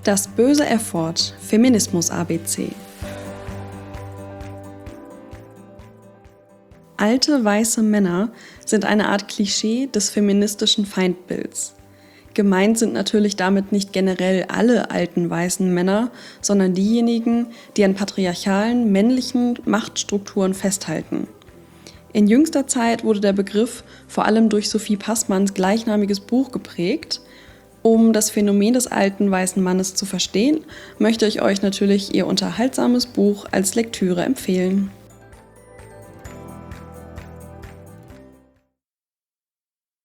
Das böse F-Wort, Feminismus ABC. Alte weiße Männer sind eine Art Klischee des feministischen Feindbilds. Gemeint sind natürlich damit nicht generell alle alten weißen Männer, sondern diejenigen, die an patriarchalen, männlichen Machtstrukturen festhalten. In jüngster Zeit wurde der Begriff vor allem durch Sophie Passmanns gleichnamiges Buch geprägt. Um das Phänomen des alten weißen Mannes zu verstehen, möchte ich euch natürlich ihr unterhaltsames Buch als Lektüre empfehlen.